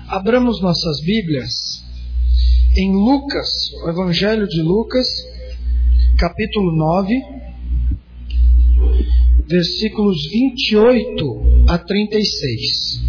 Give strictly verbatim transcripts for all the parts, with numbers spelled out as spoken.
Abramos nossas Bíblias em Lucas, o Evangelho de Lucas, capítulo nove, versículos vinte e oito a trinta e seis.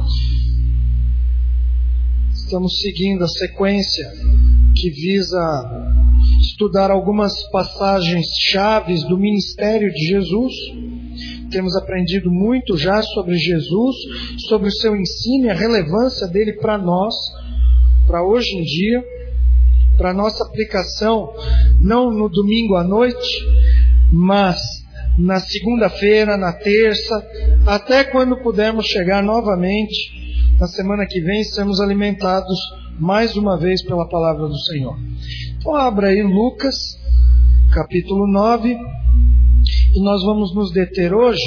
Estamos seguindo a sequência que visa estudar algumas passagens chaves do ministério de Jesus. Temos aprendido muito já sobre Jesus, sobre o seu ensino e a relevância dele para nós, para hoje em dia, para a nossa aplicação, não no domingo à noite, mas na segunda-feira, na terça, até quando pudermos chegar novamente, na semana que vem, sermos alimentados mais uma vez pela palavra do Senhor. Então abra aí Lucas, capítulo nove, e nós vamos nos deter hoje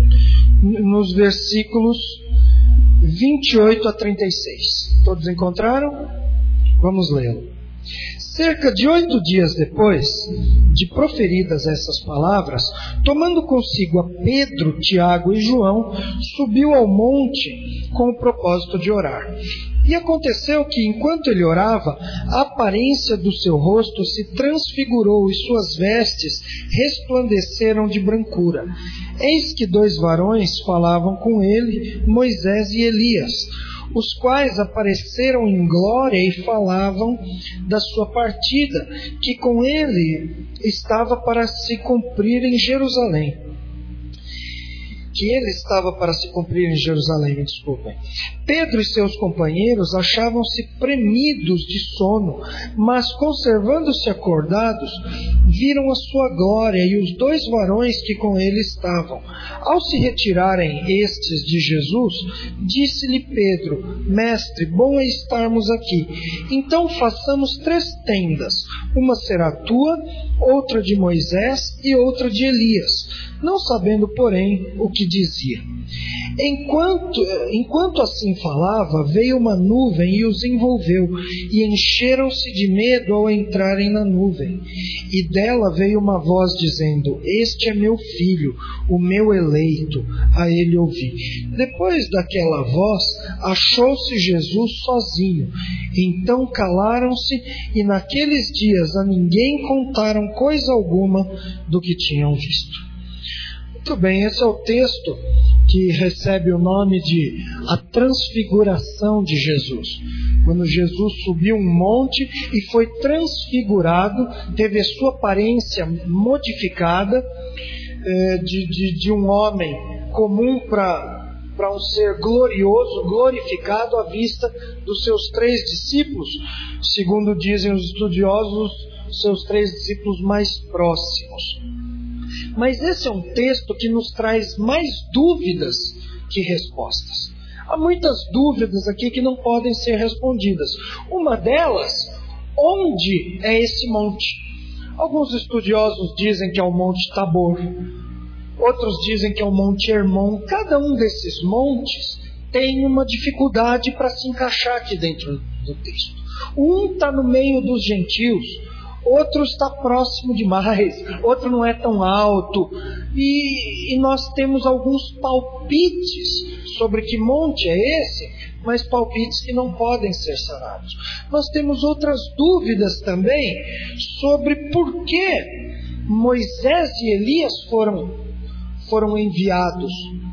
nos versículos vinte e oito a trinta e seis. Todos encontraram? Vamos lê-lo. Cerca de oito dias depois de proferidas essas palavras, tomando consigo a Pedro, Tiago e João, subiu ao monte com o propósito de orar. E aconteceu que, enquanto ele orava, a aparência do seu rosto se transfigurou e suas vestes resplandeceram de brancura. Eis que dois varões falavam com ele, Moisés e Elias, os quais apareceram em glória e falavam da sua partida, que com ele estava para se cumprir em Jerusalém. Que ele estava para se cumprir em Jerusalém, me desculpem. Pedro e seus companheiros achavam-se premidos de sono, mas conservando-se acordados, viram a sua glória e os dois varões que com ele estavam. Ao se retirarem estes de Jesus, disse-lhe Pedro: Mestre, bom é estarmos aqui. Então façamos três tendas, uma será tua, outra de Moisés e outra de Elias. Não sabendo, porém, o que dizia. Enquanto, enquanto assim falava, veio uma nuvem e os envolveu, e encheram-se de medo ao entrarem na nuvem. E dela veio uma voz dizendo: Este é meu filho, o meu eleito, a ele ouvi. Depois daquela voz, achou-se Jesus sozinho. Então calaram-se, e naqueles dias a ninguém contaram coisa alguma do que tinham visto. Muito bem, esse é o texto que recebe o nome de a transfiguração de Jesus. Quando Jesus subiu um monte e foi transfigurado, teve a sua aparência modificada eh, de, de, de um homem comum para para um ser glorioso, glorificado à vista dos seus três discípulos, segundo dizem os estudiosos, seus três discípulos mais próximos. Mas esse é um texto que nos traz mais dúvidas que respostas. Há muitas dúvidas aqui que não podem ser respondidas. Uma delas, onde é esse monte? Alguns estudiosos dizem que é o Monte Tabor. Outros dizem que é o Monte Hermon. Cada um desses montes tem uma dificuldade para se encaixar aqui dentro do texto. Um está no meio dos gentios, outro está próximo demais, outro não é tão alto, e, e nós temos alguns palpites sobre que monte é esse, mas palpites que não podem ser sanados. Nós temos outras dúvidas também sobre por que Moisés e Elias foram, foram enviados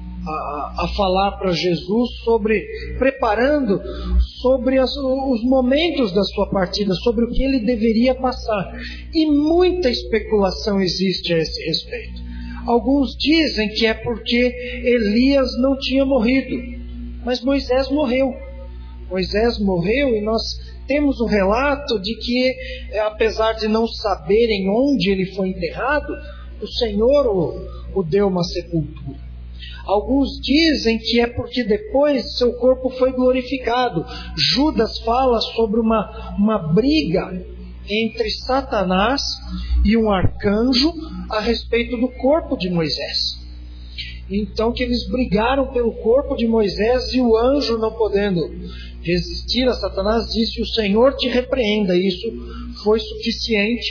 a, a falar para Jesus sobre, preparando sobre as, os momentos da sua partida, sobre o que ele deveria passar. E muita especulação existe a esse respeito. Alguns dizem que é porque Elias não tinha morrido, mas Moisés morreu. Moisés morreu e nós temos o relato de que, apesar de não saberem onde ele foi enterrado, o Senhor o, o deu uma sepultura. Alguns dizem que é porque depois seu corpo foi glorificado. Judas fala sobre uma, uma briga entre Satanás e um arcanjo a respeito do corpo de Moisés. Então que eles brigaram pelo corpo de Moisés e o anjo, não podendo resistir a Satanás, disse: o Senhor te repreenda. Isso foi suficiente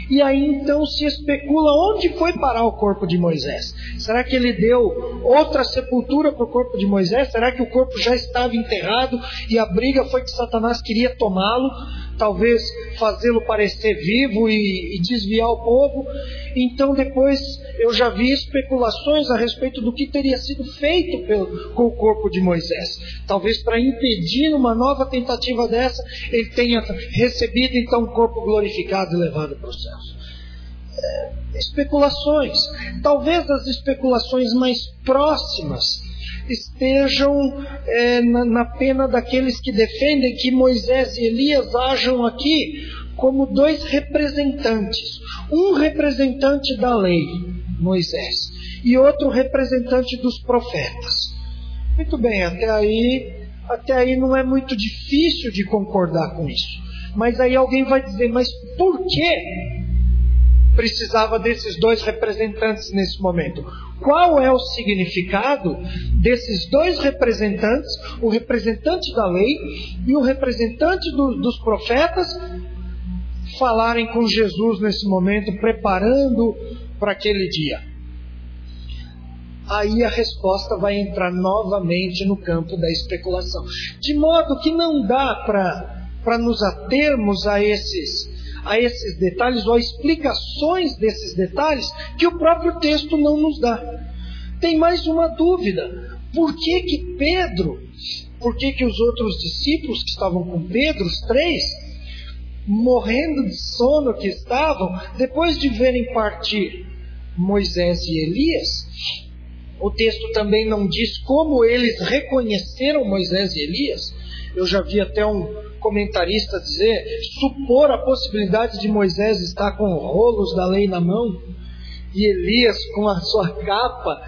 E aí então se especula onde foi parar o corpo de Moisés. Será que ele deu outra sepultura para o corpo de Moisés? Será que o corpo já estava enterrado e a briga foi que Satanás queria tomá-lo? Talvez fazê-lo parecer vivo e, e desviar o povo. Então depois eu já vi especulações a respeito do que teria sido feito pelo, com o corpo de Moisés. Talvez para impedir uma nova tentativa dessa, ele tenha recebido então um corpo glorificado e levado para os céus. É, especulações. Talvez as especulações mais próximas estejam é, na, na pena daqueles que defendem que Moisés e Elias ajam aqui como dois representantes. Um representante da lei, Moisés, e outro representante dos profetas. Muito bem, até aí, até aí não é muito difícil de concordar com isso. Mas aí alguém vai dizer, mas por que precisava desses dois representantes nesse momento? Qual é o significado desses dois representantes, o representante da lei e o representante do, dos profetas, falarem com Jesus nesse momento, preparando para aquele dia? Aí a resposta vai entrar novamente no campo da especulação. De modo que não dá para nos atermos a esses, a esses detalhes ou a explicações desses detalhes que o próprio texto não nos dá. Tem mais uma dúvida. Por que que Pedro, por que que os outros discípulos que estavam com Pedro, os três, morrendo de sono que estavam, depois de verem partir Moisés e Elias, o texto também não diz como eles reconheceram Moisés e Elias. Eu já vi até um comentarista dizer, supor a possibilidade de Moisés estar com rolos da lei na mão e Elias com a sua capa.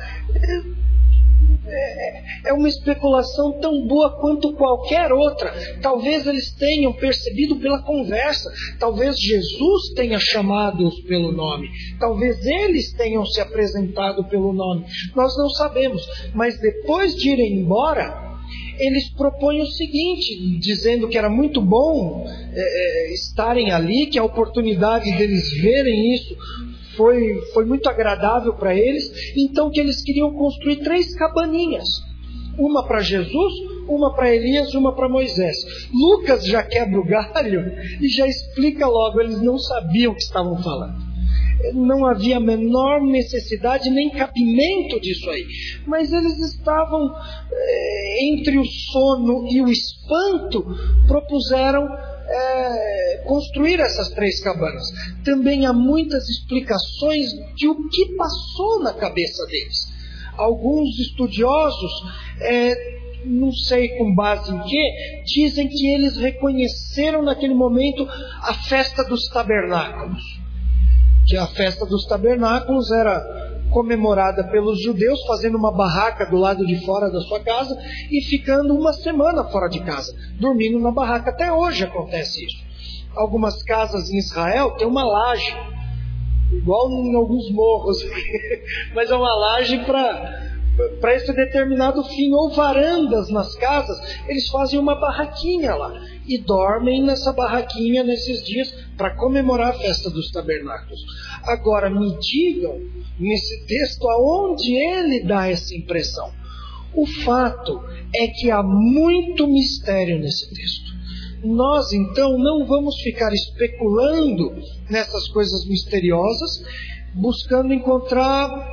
É uma especulação tão boa quanto qualquer outra. Talvez eles tenham percebido pela conversa. Talvez Jesus tenha chamado-os pelo nome. Talvez eles tenham se apresentado pelo nome. Nós não sabemos. Mas depois de irem embora, eles propõem o seguinte, dizendo que era muito bom é, estarem ali, que a oportunidade deles verem isso Foi, foi muito agradável para eles, então que eles queriam construir três cabaninhas, uma para Jesus, uma para Elias, uma para Moisés. Lucas já quebra o galho e já explica logo, eles não sabiam o que estavam falando, não havia a menor necessidade nem cabimento disso aí, mas eles estavam é, entre o sono e o espanto, propuseram É, construir essas três cabanas. Também há muitas explicações de o que passou na cabeça deles. Alguns estudiosos, é, não sei com base em que, dizem que eles reconheceram naquele momento a festa dos tabernáculos. Que a festa dos tabernáculos era comemorada pelos judeus, fazendo uma barraca do lado de fora da sua casa e ficando uma semana fora de casa, dormindo na barraca. Até hoje acontece isso. Algumas casas em Israel têm uma laje, igual em alguns morros, mas é uma laje para para esse determinado fim, ou varandas nas casas. Eles fazem uma barraquinha lá e dormem nessa barraquinha nesses dias para comemorar a festa dos tabernáculos. Agora me digam nesse texto aonde ele dá essa impressão. O fato é que há muito mistério nesse texto. Nós então não vamos ficar especulando nessas coisas misteriosas, buscando encontrar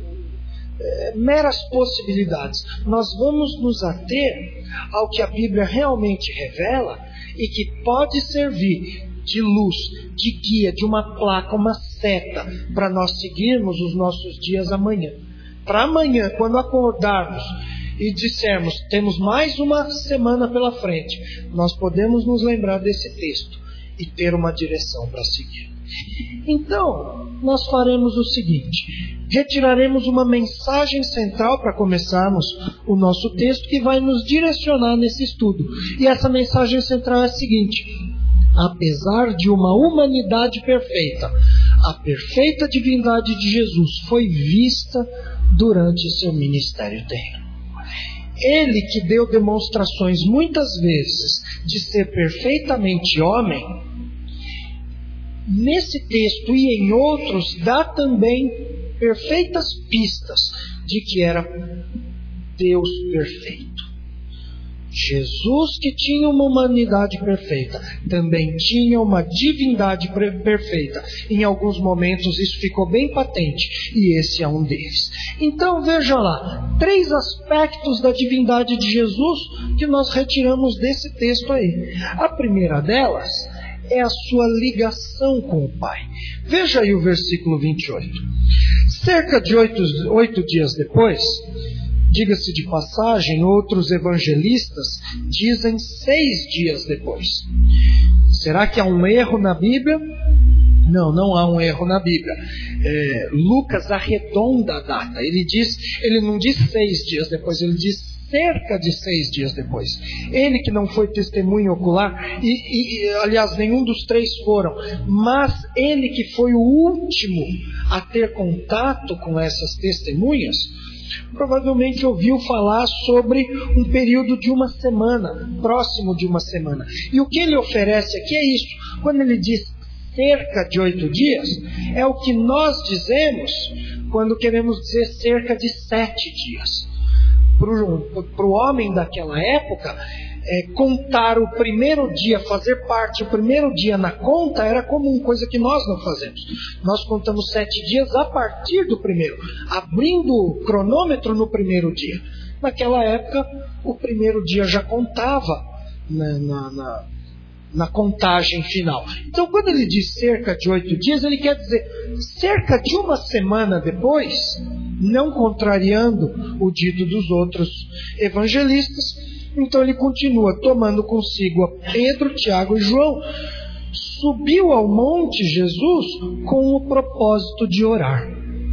É, meras possibilidades. Nós vamos nos ater ao que a Bíblia realmente revela e que pode servir de luz, de guia, de uma placa, uma seta para nós seguirmos os nossos dias amanhã. Para amanhã, quando acordarmos e dissermos, temos mais uma semana pela frente, nós podemos nos lembrar desse texto e ter uma direção para seguir. Então, nós faremos o seguinte: retiraremos uma mensagem central para começarmos o nosso texto que vai nos direcionar nesse estudo. E essa mensagem central é a seguinte: apesar de uma humanidade perfeita, a perfeita divindade de Jesus foi vista durante seu ministério terreno. Ele que deu demonstrações muitas vezes de ser perfeitamente homem, nesse texto e em outros, dá também perfeitas pistas de que era Deus perfeito. Jesus, que tinha uma humanidade perfeita, também tinha uma divindade perfeita. Em alguns momentos isso ficou bem patente, e esse é um deles. Então veja lá, três aspectos da divindade de Jesus que nós retiramos desse texto aí. A primeira delas é a sua ligação com o Pai. Veja aí o versículo vinte e oito. Cerca de oito, oito dias depois, diga-se de passagem, outros evangelistas dizem seis dias depois. Será que há um erro na Bíblia? Não, não há um erro na Bíblia. É, Lucas arredonda a data. Ele diz, ele não diz seis dias depois, ele diz cerca de seis dias depois. Ele que não foi testemunho ocular, e, e aliás, nenhum dos três foram, mas ele que foi o último a ter contato com essas testemunhas, provavelmente ouviu falar sobre um período de uma semana, próximo de uma semana. E o que ele oferece aqui é isso. Quando ele diz cerca de oito dias, é o que nós dizemos quando queremos dizer cerca de sete dias. Para o homem daquela época, é, contar o primeiro dia, fazer parte o primeiro dia na conta, era comum, coisa que nós não fazemos. Nós contamos sete dias a partir do primeiro, abrindo o cronômetro no primeiro dia. Naquela época, o primeiro dia já contava na, na, na, na contagem final. Então, quando ele diz cerca de oito dias, ele quer dizer cerca de uma semana depois, não contrariando o dito dos outros evangelistas. Então ele continua, tomando consigo a Pedro, Tiago e João, subiu ao monte Jesus com o propósito de orar.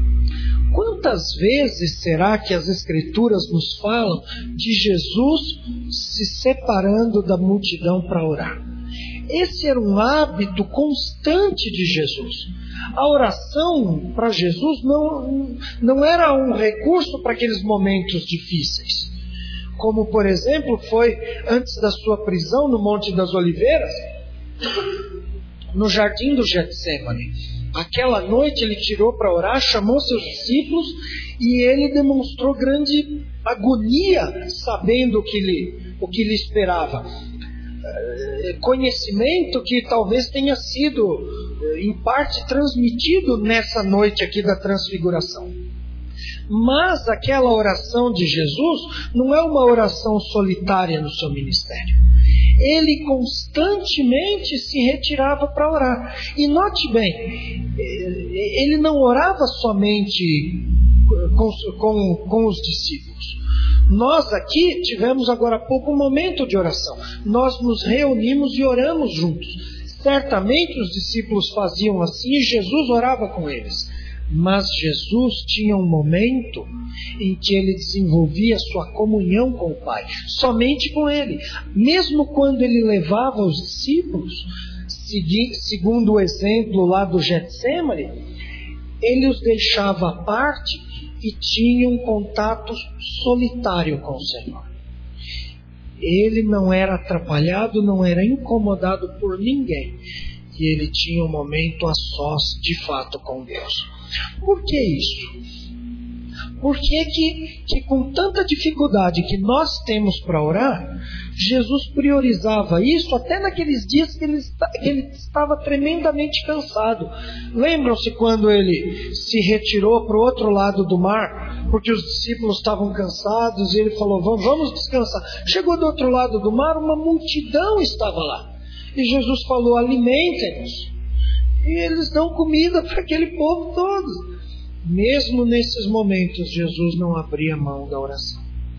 Quantas vezes será que as Escrituras nos falam de Jesus se separando da multidão para orar? Esse era um hábito constante de Jesus. A oração para Jesus não, não era um recurso para aqueles momentos difíceis. Como, por exemplo, foi antes da sua prisão no Monte das Oliveiras, no jardim do Getsêmani. Aquela noite ele tirou para orar, chamou seus discípulos e ele demonstrou grande agonia, sabendo o que lhe, o que lhe esperava. Conhecimento que talvez tenha sido, em parte, transmitido nessa noite aqui da transfiguração. Mas aquela oração de Jesus não é uma oração solitária no seu ministério. Ele constantemente se retirava para orar. E note bem, ele não orava somente com, com, com os discípulos. Nós aqui tivemos agora há pouco um momento de oração. Nós nos reunimos e oramos juntos. Certamente os discípulos faziam assim e Jesus orava com eles. Mas Jesus tinha um momento em que ele desenvolvia sua comunhão com o Pai, somente com ele. Mesmo quando ele levava os discípulos, segundo o exemplo lá do Getsêmani, ele os deixava à parte e tinha um contato solitário com o Senhor. Ele não era atrapalhado, não era incomodado por ninguém. E ele tinha um momento a sós, de fato, com Deus. Por que isso? Por que que, que com tanta dificuldade que nós temos para orar, Jesus priorizava isso até naqueles dias que ele, que ele estava tremendamente cansado? Lembram-se quando ele se retirou para o outro lado do mar, porque os discípulos estavam cansados e ele falou, vamos, vamos descansar. Chegou do outro lado do mar, uma multidão estava lá. E Jesus falou, alimentem-nos. E eles dão comida para aquele povo todo. Mesmo nesses momentos, Jesus não abria mão da oração.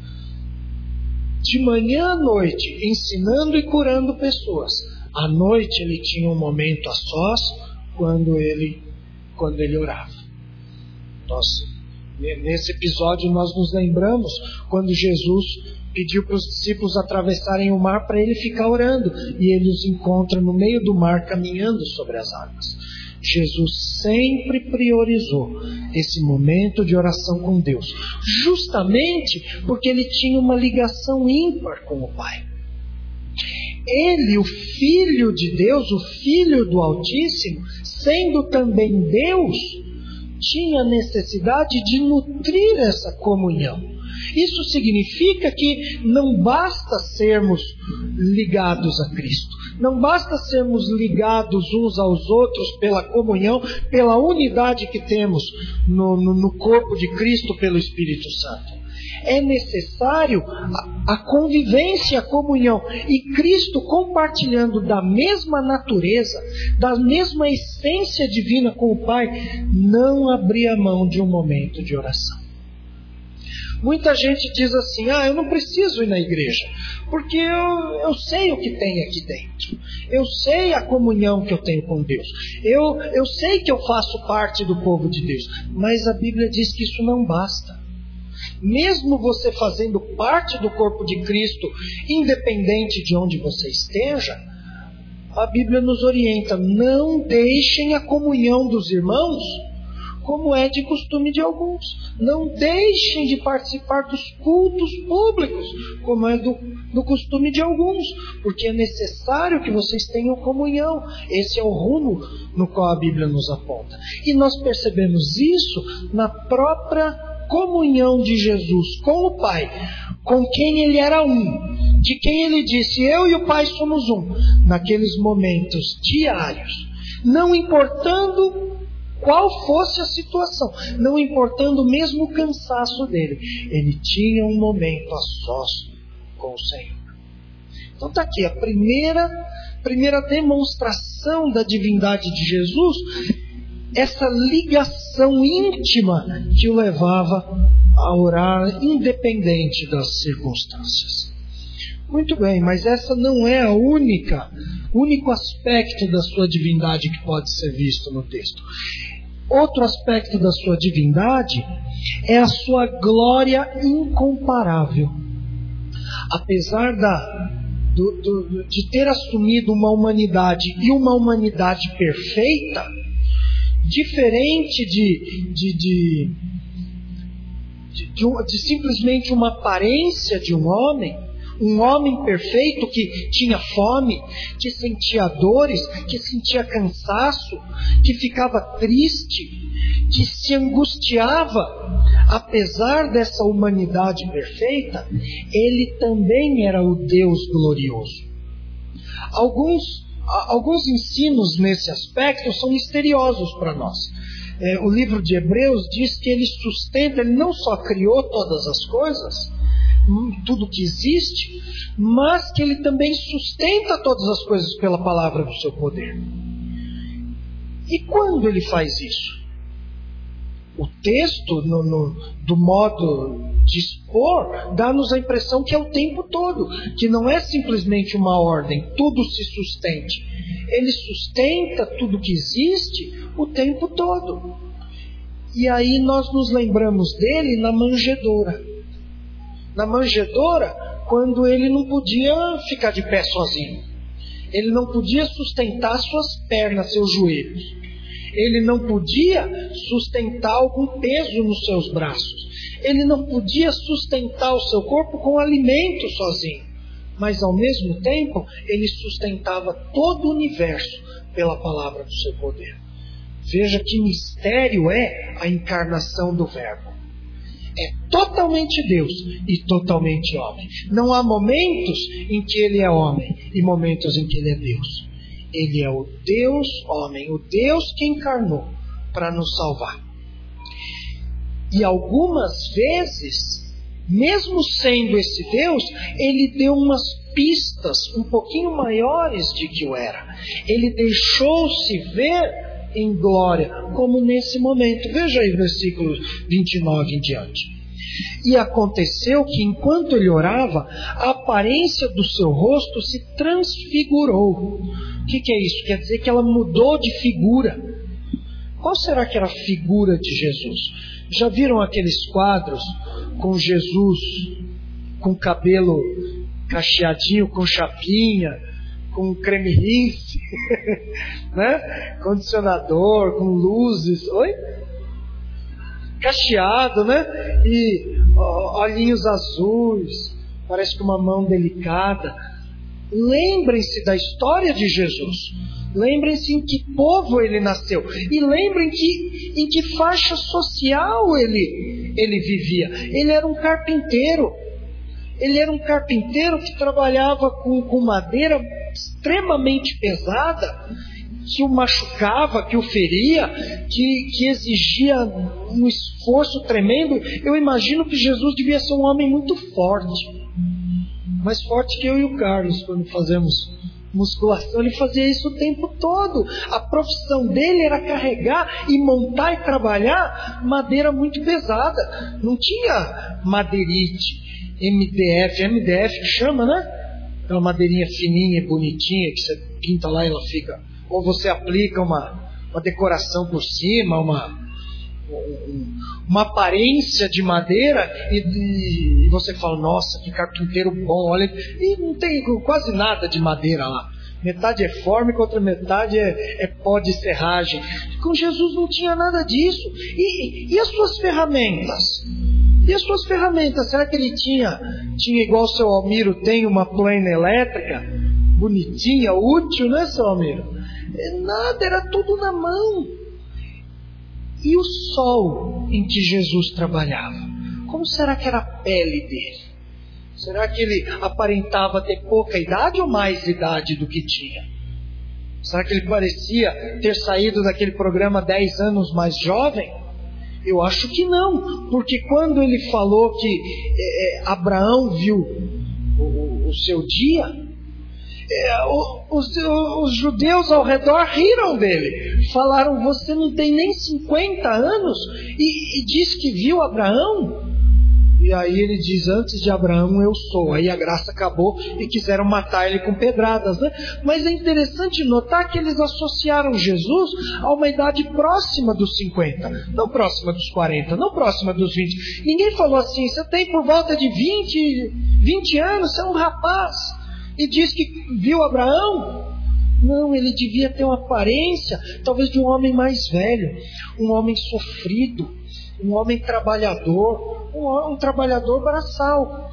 De manhã à noite, ensinando e curando pessoas. À noite ele tinha um momento a sós, quando ele, quando ele orava. Nós, nesse episódio nós nos lembramos quando Jesus pediu para os discípulos atravessarem o mar para ele ficar orando. E ele os encontra no meio do mar caminhando sobre as águas. Jesus sempre priorizou esse momento de oração com Deus. Justamente porque ele tinha uma ligação ímpar com o Pai. Ele, o Filho de Deus, o Filho do Altíssimo, sendo também Deus, tinha necessidade de nutrir essa comunhão. Isso significa que não basta sermos ligados a Cristo, não basta sermos ligados uns aos outros pela comunhão, pela unidade que temos no, no, no corpo de Cristo pelo Espírito Santo. É necessário a, a convivência, a comunhão. E Cristo, compartilhando da mesma natureza, da mesma essência divina com o Pai, não abria mão de um momento de oração. Muita gente diz assim: ah, eu não preciso ir na igreja, porque eu, eu sei o que tem aqui dentro. Eu sei a comunhão que eu tenho com Deus. Eu, eu sei que eu faço parte do povo de Deus. Mas a Bíblia diz que isso não basta. Mesmo você fazendo parte do corpo de Cristo, independente de onde você esteja, a Bíblia nos orienta: não deixem a comunhão dos irmãos como é de costume de alguns. Não deixem de participar dos cultos públicos, como é do, do costume de alguns, porque é necessário que vocês tenham comunhão. Esse é o rumo no qual a Bíblia nos aponta. E nós percebemos isso na própria comunhão de Jesus com o Pai, com quem Ele era um, de quem Ele disse: eu e o Pai somos um, naqueles momentos diários, não importando qual fosse a situação, não importando mesmo o cansaço dele, ele tinha um momento a sós com o Senhor. Então está aqui a primeira, primeira demonstração da divindade de Jesus, essa ligação íntima que o levava a orar independente das circunstâncias. Muito bem, mas essa não é a única, único aspecto da sua divindade que pode ser visto no texto. Outro aspecto da sua divindade é a sua glória incomparável. Apesar da, do, do, de ter assumido uma humanidade e uma humanidade perfeita, diferente de, de, de, de, de, de simplesmente uma aparência de um homem, um homem perfeito que tinha fome, que sentia dores, que sentia cansaço, que ficava triste, que se angustiava. Apesar dessa humanidade perfeita, ele também era o Deus glorioso. Alguns, alguns ensinos nesse aspecto são misteriosos para nós. É, o livro de Hebreus diz que ele sustenta, ele não só criou todas as coisas, tudo que existe, mas que ele também sustenta todas as coisas pela palavra do seu poder. E quando ele faz isso? O texto, no, no, do modo de expor, dá-nos a impressão que é o tempo todo, que não é simplesmente uma ordem, tudo se sustente. Ele sustenta tudo que existe o tempo todo. E aí nós nos lembramos dele na manjedoura. Na manjedoura, quando ele não podia ficar de pé sozinho. Ele não podia sustentar suas pernas, seus joelhos. Ele não podia sustentar algum peso nos seus braços. Ele não podia sustentar o seu corpo com alimento sozinho. Mas ao mesmo tempo, ele sustentava todo o universo pela palavra do seu poder. Veja que mistério é a encarnação do Verbo. É totalmente Deus e totalmente homem. Não há momentos em que ele é homem e momentos em que ele é Deus. Ele é o Deus homem, o Deus que encarnou para nos salvar. E algumas vezes, mesmo sendo esse Deus, ele deu umas pistas um pouquinho maiores de que o era. Ele deixou-se ver em glória, como nesse momento. Veja aí versículo vinte e nove em diante. E aconteceu que enquanto ele orava, a aparência do seu rosto se transfigurou. O que, que é isso? Quer dizer que ela mudou de figura. Qual será que era a figura de Jesus? Já viram aqueles quadros com Jesus com cabelo cacheadinho, com chapinha, com creme rinse, né? Condicionador, com luzes, oi? Cacheado, né? E ó, olhinhos azuis, parece que uma mão delicada. Lembrem-se da história de Jesus. Lembrem-se em que povo ele nasceu. E lembrem que, em que faixa social ele, ele vivia. Ele era um carpinteiro. Ele era um carpinteiro que trabalhava com, com madeira extremamente pesada, que o machucava, que o feria, que, que exigia um esforço tremendo. Eu imagino que Jesus devia ser um homem muito forte. Mais forte que eu e o Carlos, quando fazemos musculação. Ele fazia isso o tempo todo. A profissão dele era carregar e montar e trabalhar madeira muito pesada. Não tinha madeirite, M D F, M D F que chama, né? Aquela madeirinha fininha e bonitinha que você pinta lá e ela fica... Ou você aplica uma, uma decoração por cima, uma, uma aparência de madeira e, e você fala, nossa, que carpinteiro bom, olha, e não tem quase nada de madeira lá. Metade é fórmica, outra metade é, é pó de serragem. Com Jesus não tinha nada disso. E, e as suas ferramentas? E as suas ferramentas? Será que ele tinha, tinha igual o seu Almiro tem, uma plena elétrica? Bonitinha, útil, né, seu Almiro? Nada, era tudo na mão. E o sol em que Jesus trabalhava? Como será que era a pele dele? Será que ele aparentava ter pouca idade ou mais idade do que tinha? Será que ele parecia ter saído daquele programa dez anos mais jovem? Eu acho que não, porque quando ele falou que é, Abraão viu o, o, o seu dia, é, o, os, os judeus ao redor riram dele. Falaram, você não tem nem cinquenta anos e, e diz que viu Abraão? E aí ele diz, antes de Abraão eu sou. Aí a graça acabou e quiseram matar ele com pedradas, né? Mas é interessante notar que eles associaram Jesus a uma idade próxima dos cinquenta, não próxima dos quarenta, não próxima dos vinte. Ninguém falou assim, você tem por volta de vinte, vinte anos, você é um rapaz e diz que viu Abraão? Não, ele devia ter uma aparência talvez de um homem mais velho, um homem sofrido, um homem trabalhador, um, um trabalhador braçal.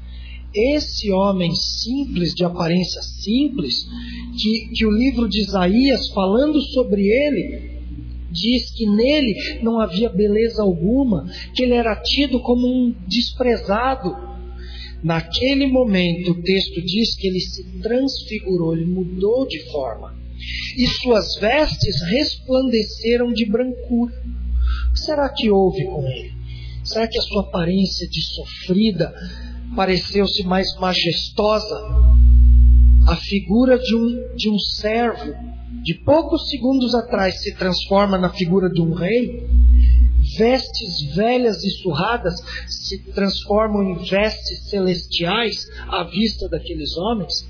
Esse homem simples, de aparência simples, que, que o livro de Isaías, falando sobre ele, diz que nele não havia beleza alguma, que ele era tido como um desprezado. Naquele momento, o texto diz que ele se transfigurou, ele mudou de forma, e suas vestes resplandeceram de brancura. O que será que houve com ele? Será que a sua aparência de sofrida pareceu-se mais majestosa? A figura de um, de um servo, de poucos segundos atrás, se transforma na figura de um rei? Vestes velhas e surradas se transformam em vestes celestiais à vista daqueles homens?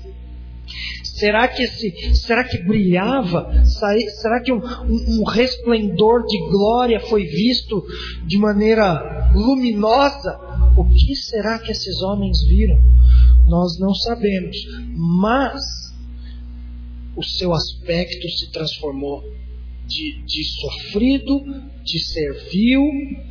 Será que, esse, será que brilhava? Será que um, um, um resplendor de glória foi visto de maneira luminosa? O que será que esses homens viram? Nós não sabemos, mas o seu aspecto se transformou de, de sofrido, de servil,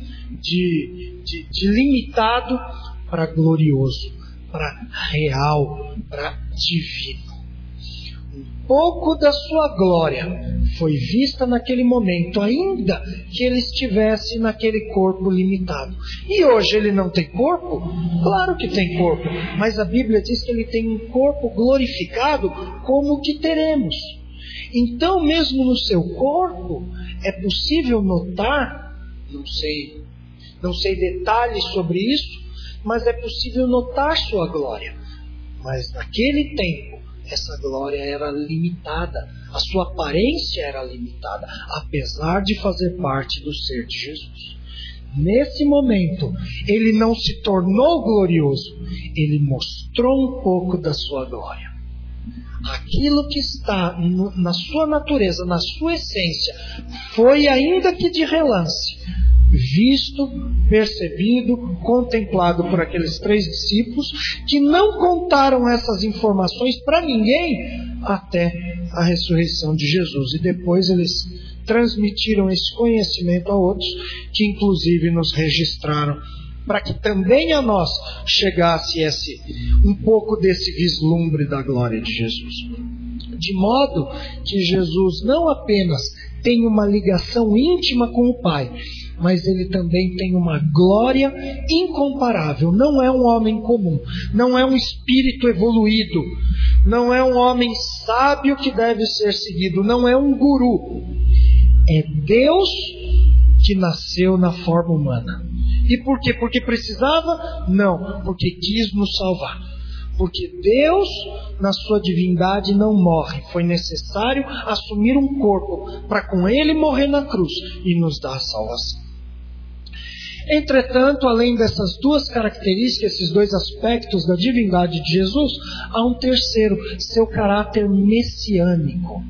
de, de, de limitado para glorioso, para real, para divino. Um pouco da sua glória foi vista naquele momento, ainda que ele estivesse naquele corpo limitado. E hoje ele não tem corpo? Claro que tem corpo, mas a Bíblia diz que ele tem um corpo glorificado como o que teremos. Então, mesmo no seu corpo, é possível notar, não sei, não sei detalhes sobre isso, mas é possível notar sua glória. Mas naquele tempo, essa glória era limitada, a sua aparência era limitada, apesar de fazer parte do ser de Jesus. Nesse momento, ele não se tornou glorioso, ele mostrou um pouco da sua glória. Aquilo que está no, na sua natureza, na sua essência, foi ainda que de relance, visto, percebido, contemplado por aqueles três discípulos, que não contaram essas informações para ninguém até a ressurreição de Jesus. E depois eles transmitiram esse conhecimento a outros, que inclusive nos registraram para que também a nós chegasse esse, um pouco desse vislumbre da glória de Jesus. De modo que Jesus não apenas tem uma ligação íntima com o Pai, mas ele também tem uma glória incomparável. Não é um homem comum, não é um espírito evoluído, não é um homem sábio que deve ser seguido, não é um guru. É Deus que nasceu na forma humana. E por quê? Porque precisava? Não, porque quis nos salvar. Porque Deus, na sua divindade, não morre. Foi necessário assumir um corpo para com Ele morrer na cruz e nos dar a salvação. Entretanto, além dessas duas características, esses dois aspectos da divindade de Jesus, há um terceiro, seu caráter messiânico.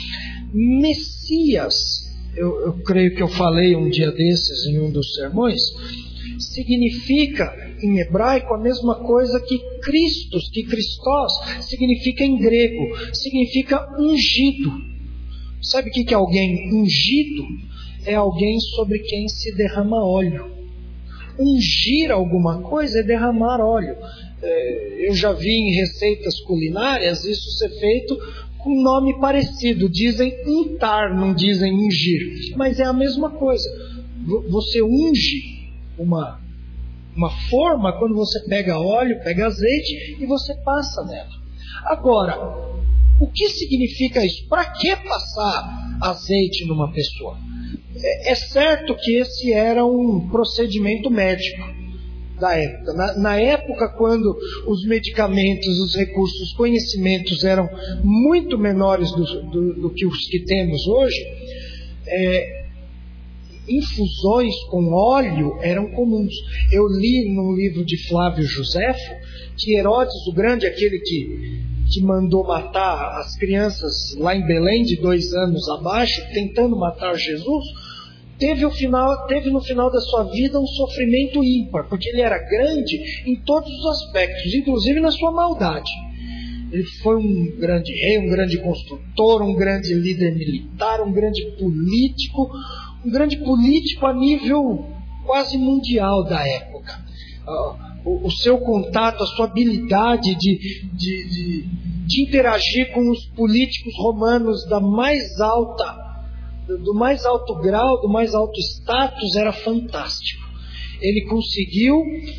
Messias, eu, eu creio que eu falei um dia desses em um dos sermões, significa em hebraico a mesma coisa que Christos, que Christos significa em grego, significa ungido. Sabe o que é alguém ungido? É alguém sobre quem se derrama óleo. Ungir alguma coisa é derramar óleo. Eu já vi em receitas culinárias isso ser feito com nome parecido. Dizem untar, não dizem ungir. Mas é a mesma coisa. Você unge uma, uma forma quando você pega óleo, pega azeite e você passa nela. Agora, o que significa isso? Para que passar azeite numa pessoa? É certo que esse era um procedimento médico da época. Na, na época, quando os medicamentos, os recursos, os conhecimentos eram muito menores do, do, do que os que temos hoje, é, infusões com óleo eram comuns. Eu li num livro de Flávio Joséfo que Herodes o Grande, aquele que, que mandou matar as crianças lá em Belém de dois anos abaixo, tentando matar Jesus, teve, o final, teve no final da sua vida um sofrimento ímpar, porque ele era grande em todos os aspectos, inclusive na sua maldade. Ele foi um grande rei, um grande construtor, um grande líder militar, um grande político, um grande político a nível quase mundial da época. O, o seu contato, a sua habilidade de, de, de, de interagir com os políticos romanos da mais alta, do mais alto grau, do mais alto status, era fantástico. Ele conseguiu,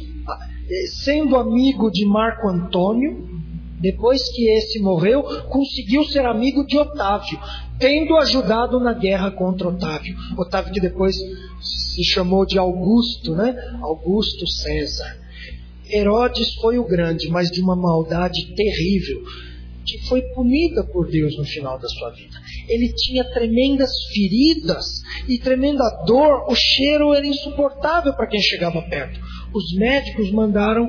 sendo amigo de Marco Antônio, depois que esse morreu, conseguiu ser amigo de Otávio, tendo ajudado na guerra contra Otávio. Otávio que depois se chamou de Augusto, né? Augusto César. Herodes foi o grande, mas de uma maldade terrível, que foi punida por Deus no final da sua vida. Ele tinha tremendas feridas e tremenda dor, o cheiro era insuportável para quem chegava perto. Os médicos mandaram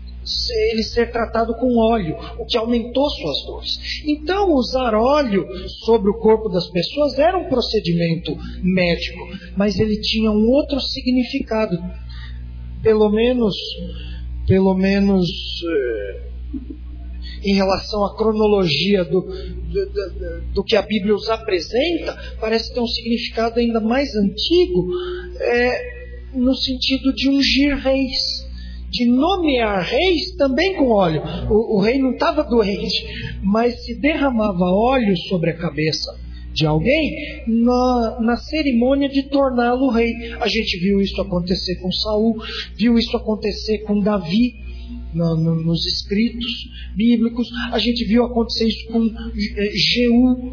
ele ser tratado com óleo, o que aumentou suas dores. Então, usar óleo sobre o corpo das pessoas era um procedimento médico, mas ele tinha um outro significado, pelo menos, pelo menos eh, em relação à cronologia do, do, do, do que a Bíblia os apresenta, parece ter um significado ainda mais antigo, é, no sentido de ungir reis, de nomear reis também com óleo. O, o rei não estava doente, mas se derramava óleo sobre a cabeça de alguém na, na cerimônia de torná-lo rei. A gente viu isso acontecer com Saul, viu isso acontecer com Davi, no, no, nos escritos bíblicos. A gente viu acontecer isso com Jeú.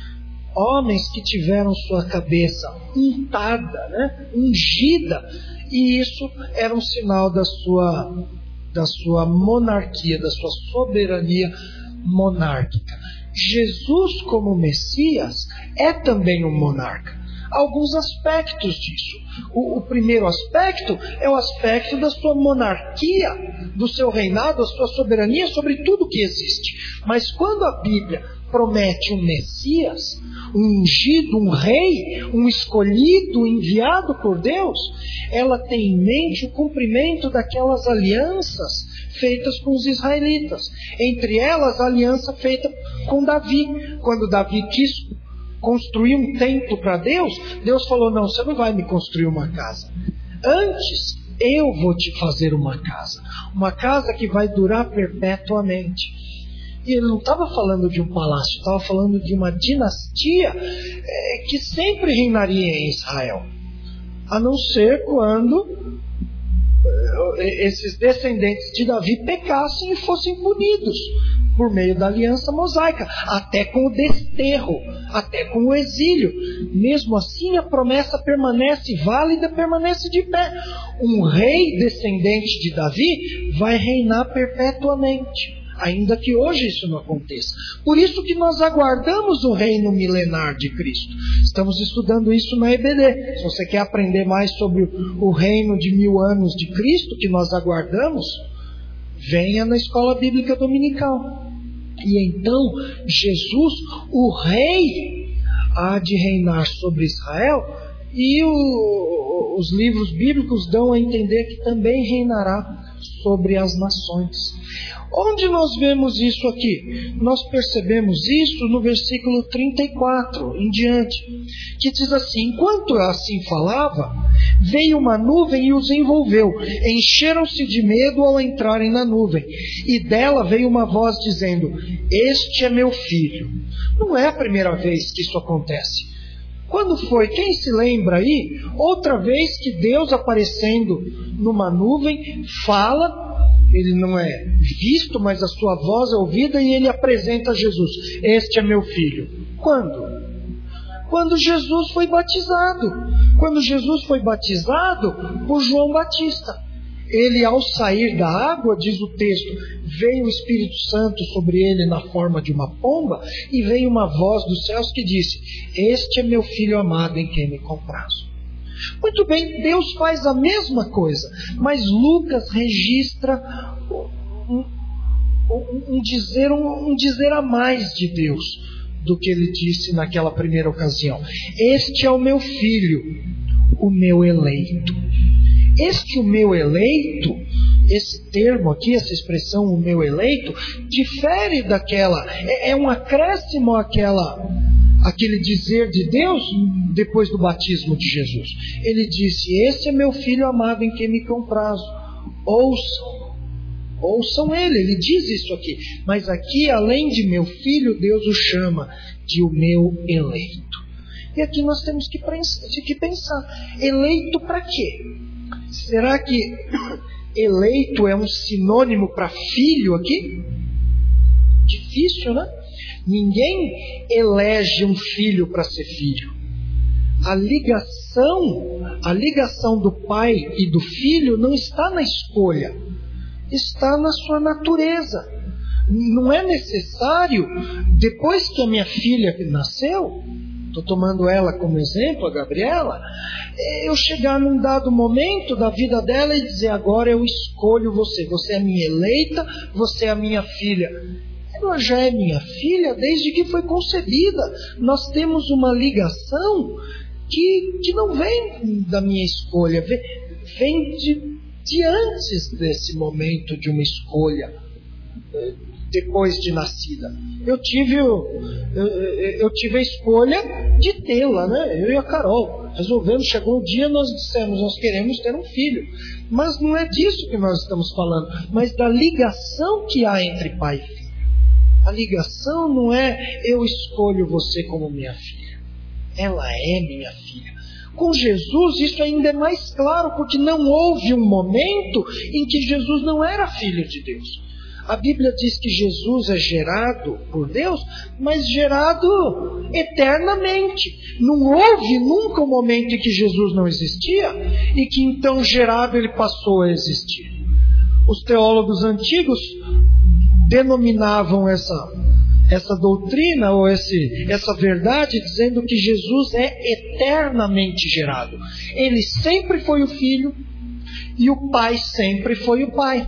Homens que tiveram sua cabeça untada, né? Ungida, e isso era um sinal da sua, da sua monarquia, da sua soberania monárquica. Jesus, como Messias, é também um monarca. Alguns aspectos disso. O, o primeiro aspecto é o aspecto da sua monarquia, do seu reinado, da sua soberania sobre tudo que existe. Mas quando a Bíblia promete um Messias, um ungido, um rei, um escolhido, enviado por Deus, ela tem em mente o cumprimento daquelas alianças feitas com os israelitas. Entre elas, a aliança feita com Davi. Quando Davi quis construir um templo para Deus, Deus falou: não, você não vai me construir uma casa. Antes, eu vou te fazer uma casa, uma casa que vai durar perpetuamente. E ele não estava falando de um palácio, estava falando de uma dinastia é, que sempre reinaria em Israel, a não ser quando é, esses descendentes de Davi pecassem e fossem punidos por meio da aliança mosaica, até com o desterro, até com o exílio. Mesmo assim, a promessa permanece válida, permanece de pé. Um rei descendente de Davi vai reinar perpetuamente, ainda que hoje isso não aconteça. Por isso que nós aguardamos o reino milenar de Cristo. Estamos estudando isso na E B D. Se você quer aprender mais sobre o reino de mil anos de Cristo que nós aguardamos, venha na escola bíblica dominical. E então, Jesus, o rei, há de reinar sobre Israel, e o, os livros bíblicos dão a entender que também reinará sobre as nações. Onde nós vemos isso aqui? Nós percebemos isso no versículo trinta e quatro em diante, que diz assim: enquanto assim falava, veio uma nuvem e os envolveu, encheram-se de medo ao entrarem na nuvem, e dela veio uma voz dizendo: este é meu filho. Não é a primeira vez que isso acontece. Quando foi? Quem se lembra aí? Outra vez que Deus, aparecendo numa nuvem, fala. Ele não é visto, mas a sua voz é ouvida, e ele apresenta Jesus: este é meu filho. Quando? Quando Jesus foi batizado. Quando Jesus foi batizado por João Batista. Ele, ao sair da água, diz o texto, veio o Espírito Santo sobre ele na forma de uma pomba, e veio uma voz dos céus que disse: este é meu filho amado em quem me comprazo. Muito bem, Deus faz a mesma coisa, mas Lucas registra um, um, um, dizer, um, um dizer a mais de Deus do que ele disse naquela primeira ocasião. Este é o meu filho, o meu eleito. Este o meu eleito, esse termo aqui, essa expressão, o meu eleito, difere daquela, é, é um acréscimo àquela, aquele dizer de Deus depois do batismo de Jesus. Ele disse: esse é meu filho amado em quem me comprazo. Ouçam, ouçam ele, ele diz isso aqui. Mas aqui, além de meu filho, Deus o chama de o meu eleito. E aqui nós temos que pensar, eleito para quê? Será que eleito é um sinônimo para filho aqui? Difícil, né? Ninguém elege um filho para ser filho. A ligação, a ligação do pai e do filho não está na escolha, está na sua natureza. Não é necessário, depois que a minha filha nasceu, estou tomando ela como exemplo, a Gabriela, eu chegar num dado momento da vida dela e dizer: agora eu escolho você, você é minha eleita, você é a minha filha. Ela já é minha filha desde que foi concebida. Nós temos uma ligação que, que não vem da minha escolha, vem, vem de, de antes desse momento de uma escolha, depois de nascida. Eu tive, eu, eu, eu tive a escolha de tê-la, né? Eu e a Carol resolvemos, chegou o dia, nós dissemos: nós queremos ter um filho. Mas não é disso que nós estamos falando, mas da ligação que há entre pai e filho. A ligação não é: eu escolho você como minha filha. Ela é minha filha. Com Jesus isso ainda é mais claro, porque não houve um momento em que Jesus não era filho de Deus. A Bíblia diz que Jesus é gerado por Deus, mas gerado eternamente. Não houve nunca um momento em que Jesus não existia e que então gerado ele passou a existir. Os teólogos antigos denominavam essa, essa doutrina ou esse, essa verdade dizendo que Jesus é eternamente gerado. Ele sempre foi o Filho e o Pai sempre foi o Pai.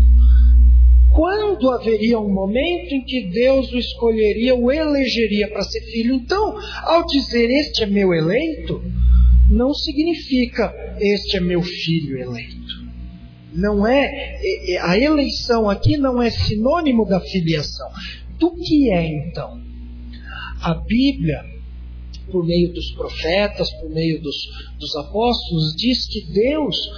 Quando haveria um momento em que Deus o escolheria, o elegeria para ser filho? Então, ao dizer este é meu eleito, não significa este é meu filho eleito. Não é, a eleição aqui não é sinônimo da filiação. Do que é então? A Bíblia, por meio dos profetas, por meio dos, dos apóstolos, diz que Deus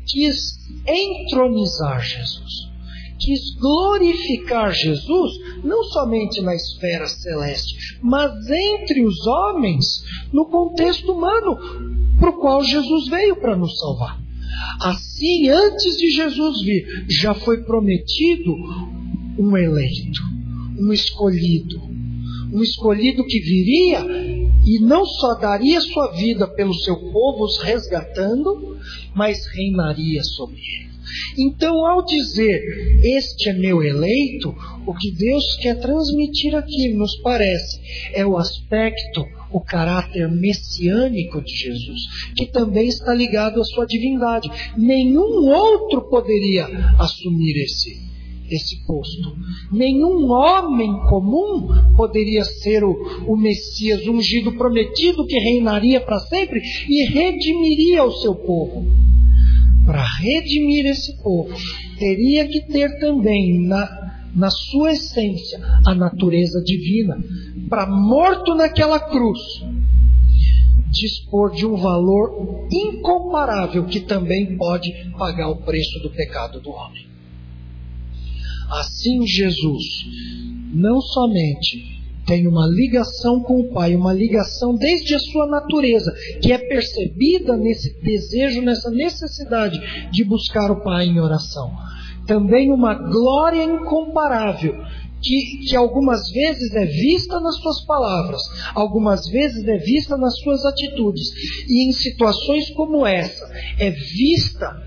quis entronizar Jesus, quis glorificar Jesus, não somente na esfera celeste, mas entre os homens, no contexto humano, para o qual Jesus veio para nos salvar. Assim, antes de Jesus vir, já foi prometido um eleito, um escolhido, um escolhido que viria e não só daria sua vida pelo seu povo, os resgatando, mas reinaria sobre eles. Então, ao dizer, este é meu eleito, o que Deus quer transmitir aqui, nos parece, é o aspecto, o caráter messiânico de Jesus, que também está ligado à sua divindade. Nenhum outro poderia assumir esse, esse posto. Nenhum homem comum poderia ser o, o Messias ungido, prometido, que reinaria para sempre e redimiria o seu povo. Para redimir esse povo, teria que ter também na, na sua essência a natureza divina, para, morto naquela cruz, dispor de um valor incomparável que também pode pagar o preço do pecado do homem. Assim, Jesus não somente tem uma ligação com o Pai, uma ligação desde a sua natureza, que é percebida nesse desejo, nessa necessidade de buscar o Pai em oração. Também uma glória incomparável, que, que algumas vezes é vista nas suas palavras, algumas vezes é vista nas suas atitudes. E em situações como essa, é vista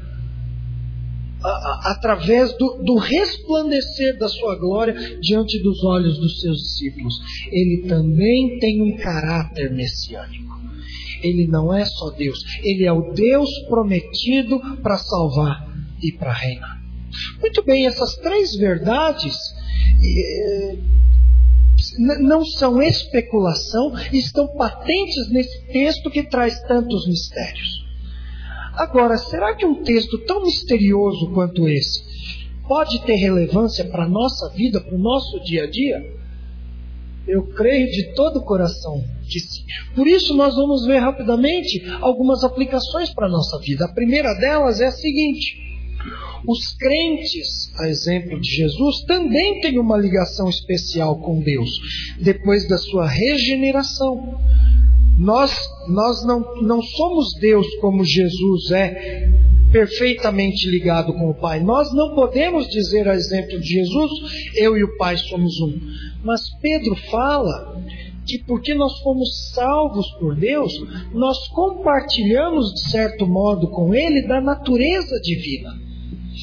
através do, do resplandecer da sua glória diante dos olhos dos seus discípulos. Ele também tem um caráter messiânico. Ele não é só Deus, ele é o Deus prometido para salvar e para reinar. Muito bem, essas três verdades eh, não são especulação, estão patentes nesse texto que traz tantos mistérios. Agora, será que um texto tão misterioso quanto esse pode ter relevância para a nossa vida, para o nosso dia a dia? Eu creio de todo o coração que sim. Por isso nós vamos ver rapidamente algumas aplicações para a nossa vida. A primeira delas é a seguinte: os crentes, a exemplo de Jesus, também têm uma ligação especial com Deus, depois da sua regeneração. Nós, nós não, não somos Deus como Jesus é, perfeitamente ligado com o Pai. Nós não podemos dizer, a exemplo de Jesus, eu e o Pai somos um. Mas Pedro fala que porque nós fomos salvos por Deus, nós compartilhamos, de certo modo, com Ele da natureza divina.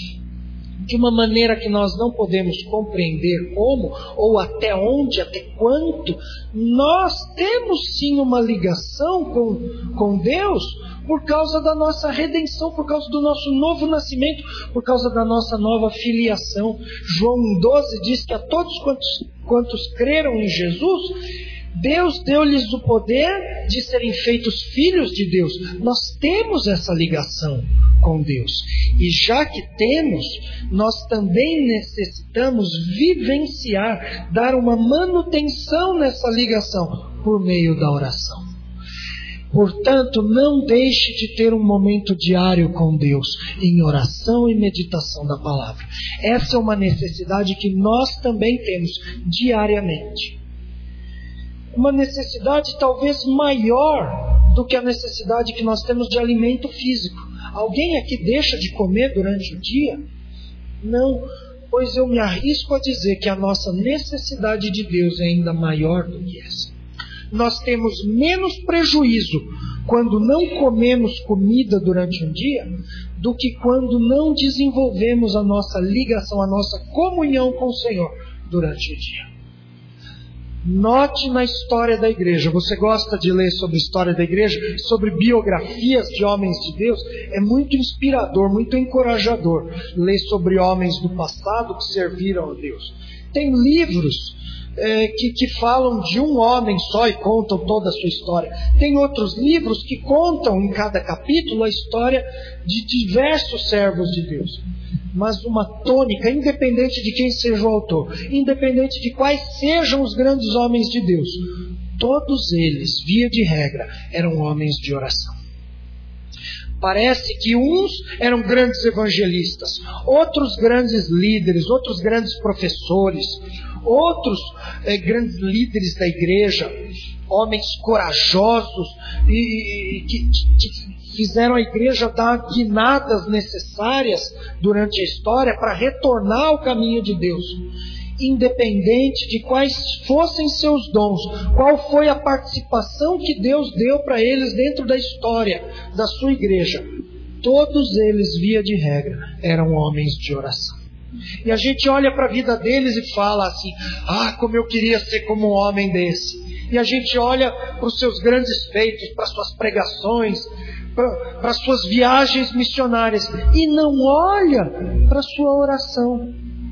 De uma maneira que nós não podemos compreender como, ou até onde, até quanto, nós temos sim uma ligação com, com Deus por causa da nossa redenção, por causa do nosso novo nascimento, por causa da nossa nova filiação. João um doze diz que a todos quantos, quantos creram em Jesus, Deus deu-lhes o poder de serem feitos filhos de Deus. Nós temos essa ligação com Deus. E já que temos, nós também necessitamos vivenciar, dar uma manutenção nessa ligação por meio da oração. Portanto, não deixe de ter um momento diário com Deus, em oração e meditação da palavra. Essa é uma necessidade que nós também temos diariamente. Uma necessidade talvez maior do que a necessidade que nós temos de alimento físico. Alguém aqui deixa de comer durante o dia? Não, pois eu me arrisco a dizer que a nossa necessidade de Deus é ainda maior do que essa. Nós temos menos prejuízo quando não comemos comida durante um dia do que quando não desenvolvemos a nossa ligação, a nossa comunhão com o Senhor durante o dia. Note na história da igreja. Você gosta de ler sobre a história da igreja, sobre biografias de homens de Deus? É muito inspirador, muito encorajador ler sobre homens do passado que serviram a Deus. Tem livros é, que, que falam de um homem só e contam toda a sua história. Tem outros livros que contam em cada capítulo a história de diversos servos de Deus. Mas uma tônica, independente de quem seja o autor, independente de quais sejam os grandes homens de Deus, todos eles, via de regra, eram homens de oração. Parece que uns eram grandes evangelistas, outros grandes líderes, outros grandes professores, outros eh, grandes líderes da igreja, homens corajosos e, e que, que fizeram a igreja dar guinadas necessárias durante a história para retornar ao caminho de Deus. Independente de quais fossem seus dons, qual foi a participação que Deus deu para eles dentro da história da sua igreja, todos eles, via de regra, eram homens de oração. E a gente olha para a vida deles e fala assim: ah, como eu queria ser como um homem desse. E a gente olha para os seus grandes feitos, para suas pregações, para as suas viagens missionárias, e não olha para a sua oração.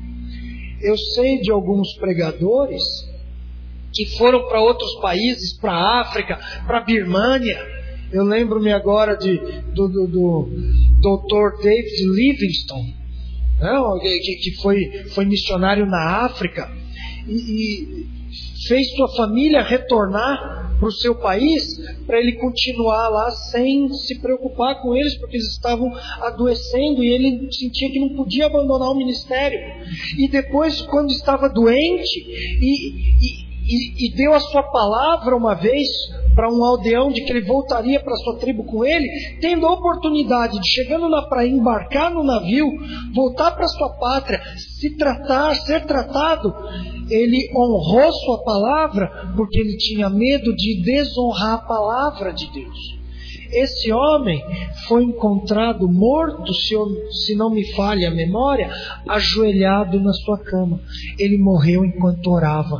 Eu sei de alguns pregadores que foram para outros países, para a África, para a Birmânia. Eu lembro-me agora de, do, do, do doutor David Livingstone, né, que, que foi, foi missionário na África e, e fez sua família retornar para o seu país para ele continuar lá sem se preocupar com eles, porque eles estavam adoecendo e ele sentia que não podia abandonar o ministério. E depois, quando estava doente e, e, e, e deu a sua palavra uma vez para um aldeão de que ele voltaria para a sua tribo com ele, tendo a oportunidade de, chegando na praia, embarcar no navio, voltar para a sua pátria, se tratar, ser tratado, ele honrou sua palavra, porque ele tinha medo de desonrar a palavra de Deus. Esse homem foi encontrado morto, se, eu, se não me falha a memória, ajoelhado na sua cama. Ele morreu enquanto orava.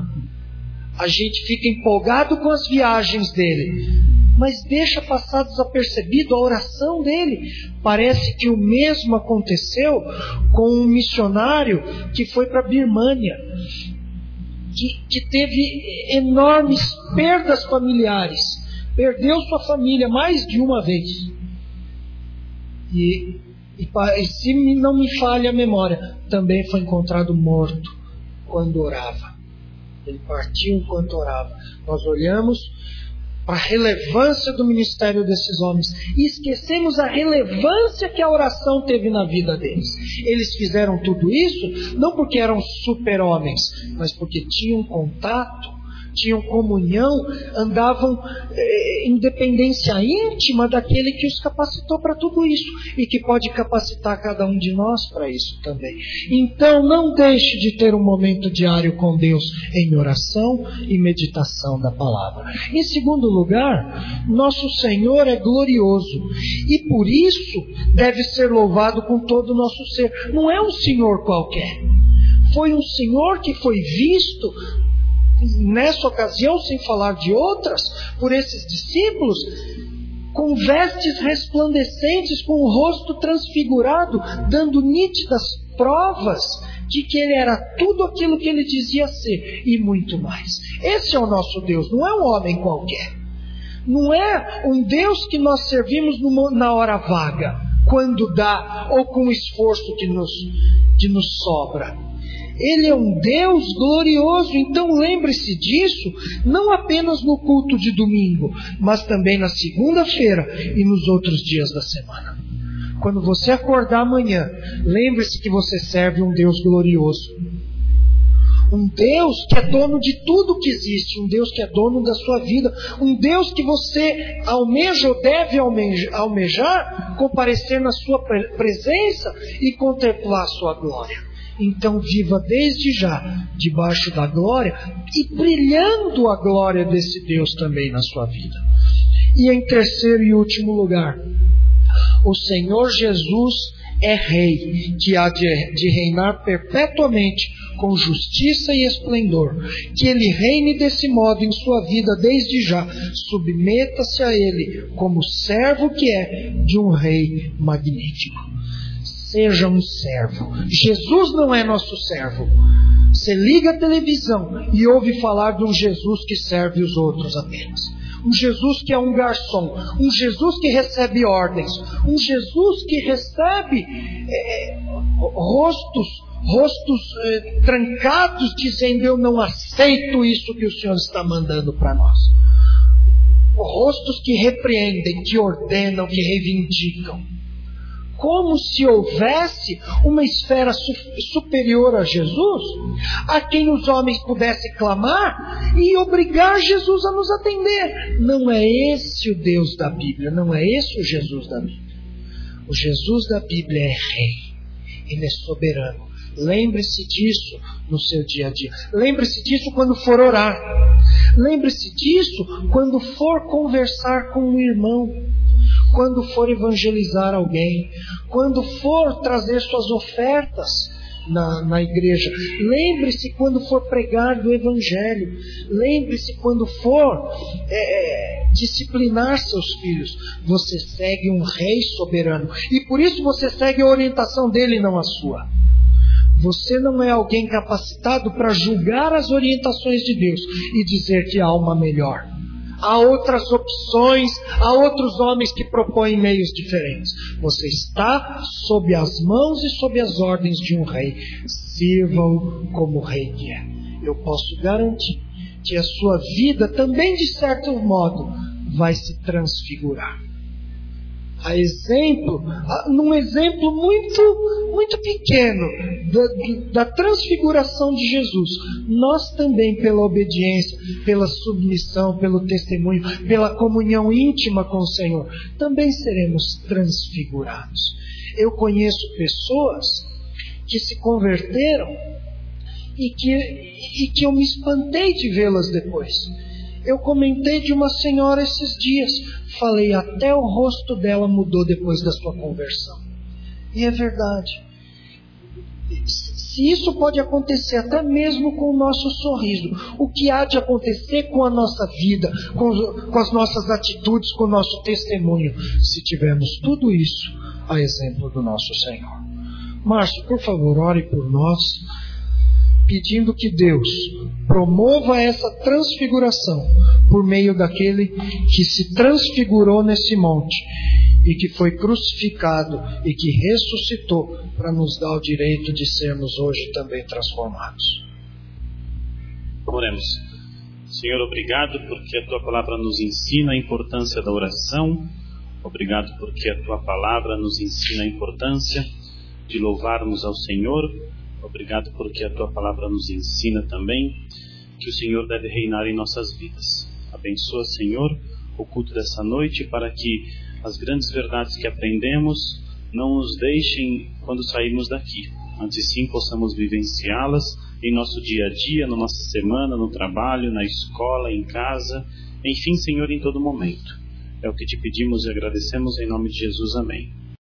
A gente fica empolgado com as viagens dele, mas deixa passar desapercebido a oração dele. Parece que o mesmo aconteceu com um missionário que foi para a Birmânia, que, que teve enormes perdas familiares, perdeu sua família mais de uma vez. E, e, e se não me falha a memória, também foi encontrado morto quando orava. Ele partiu enquanto orava. Nós olhamos para a relevância do ministério desses homens e esquecemos a relevância que a oração teve na vida deles. Eles fizeram tudo isso não porque eram super-homens, mas porque tinham contato, tinham comunhão, andavam eh, em dependência íntima daquele que os capacitou para tudo isso e que pode capacitar cada um de nós para isso também. Então não deixe de ter um momento diário com Deus em oração e meditação da palavra. Em segundo lugar, nosso Senhor é glorioso e por isso deve ser louvado com todo o nosso ser. Não é um Senhor qualquer, foi um Senhor que foi visto nessa ocasião, sem falar de outras, por esses discípulos, com vestes resplandecentes, com o rosto transfigurado, dando nítidas provas de que ele era tudo aquilo que ele dizia ser e muito mais. Esse é o nosso Deus, não é um homem qualquer. Não é um Deus que nós servimos numa, na hora vaga, quando dá, ou com o esforço que nos, que nos sobra. Ele é um Deus glorioso, então lembre-se disso, não apenas no culto de domingo, mas também na segunda-feira e nos outros dias da semana. Quando você acordar amanhã, lembre-se que você serve um Deus glorioso. Um Deus que é dono de tudo que existe, um Deus que é dono da sua vida, um Deus que você almeja ou deve almejar, comparecer na sua presença e contemplar a sua glória. Então viva desde já debaixo da glória e brilhando a glória desse Deus também na sua vida. E em terceiro e último lugar, o Senhor Jesus é Rei, que há de, de reinar perpetuamente com justiça e esplendor. Que Ele reine desse modo em sua vida desde já. Submeta-se a Ele como servo que é de um Rei magnífico. Seja um servo. Jesus não é nosso servo. Você liga a televisão e ouve falar de um Jesus que serve os outros apenas. Um Jesus que é um garçom. Um Jesus que recebe ordens. Um Jesus que recebe é, rostos, rostos é, trancados dizendo: eu não aceito isso que o Senhor está mandando para nós. rostos que repreendem, que ordenam, que reivindicam. Como se houvesse uma esfera su- superior a Jesus, a quem os homens pudessem clamar e obrigar Jesus a nos atender. Não é esse o Deus da Bíblia, não é esse o Jesus da Bíblia. O Jesus da Bíblia é rei, ele é soberano. Lembre-se disso no seu dia a dia. Lembre-se disso quando for orar. Lembre-se disso quando for conversar com um irmão, quando for evangelizar alguém, quando for trazer suas ofertas na, na igreja. Lembre-se quando for pregar do Evangelho. Lembre-se quando for é, disciplinar seus filhos. Você segue um rei soberano e por isso você segue a orientação dele, não a sua. Você não é alguém capacitado para julgar as orientações de Deus e dizer que há uma melhor. Há outras opções, há outros homens que propõem meios diferentes. Você está sob as mãos e sob as ordens de um rei. Sirva-o como rei que é. Eu posso garantir que a sua vida também, de certo modo, vai se transfigurar. A exemplo, num exemplo muito, muito pequeno da, da transfiguração de Jesus, nós também, pela obediência, pela submissão, pelo testemunho, pela comunhão íntima com o Senhor, também seremos transfigurados. Eu conheço pessoas que se converteram e que, e que eu me espantei de vê-las depois. Eu comentei de uma senhora esses dias. Falei, até o rosto dela mudou depois da sua conversão. E é verdade. Se isso pode acontecer até mesmo com o nosso sorriso, o que há de acontecer com a nossa vida, com, com as nossas atitudes, com o nosso testemunho, se tivermos tudo isso a exemplo do nosso Senhor. Márcio, por favor, ore por nós, pedindo que Deus promova essa transfiguração por meio daquele que se transfigurou nesse monte e que foi crucificado e que ressuscitou para nos dar o direito de sermos hoje também transformados. Oremos. Senhor, obrigado porque a Tua Palavra nos ensina a importância da oração. Obrigado porque a Tua Palavra nos ensina a importância de louvarmos ao Senhor. Obrigado porque a Tua Palavra nos ensina também que o Senhor deve reinar em nossas vidas. Abençoa, Senhor, o culto dessa noite para que as grandes verdades que aprendemos não nos deixem quando sairmos daqui. Antes sim possamos vivenciá-las em nosso dia a dia, na nossa semana, no trabalho, na escola, em casa, enfim, Senhor, em todo momento. É o que te pedimos e agradecemos em nome de Jesus. Amém.